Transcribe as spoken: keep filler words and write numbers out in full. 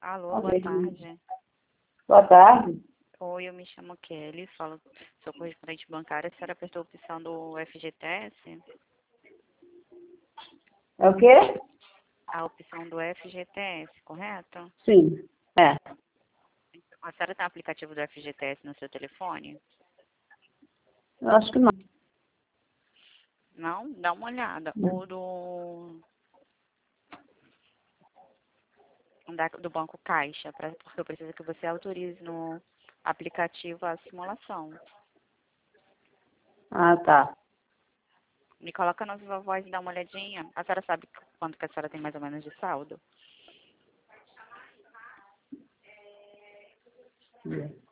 Alô, boa tarde. Boa tarde. Oi, eu me chamo Kelly, falo, sou correspondente bancária. A senhora apertou a opção do F G T S? É o quê? A opção do F G T S, correto? Sim. É. A senhora tem o aplicativo do F G T S no seu telefone? Eu acho que não. Não? Dá uma olhada. O do, da, do Banco Caixa, pra, porque eu preciso que você autorize no aplicativo a simulação. Ah, tá. Me coloca na sua voz e dá uma olhadinha. A senhora sabe quanto que a senhora tem mais ou menos de saldo? É.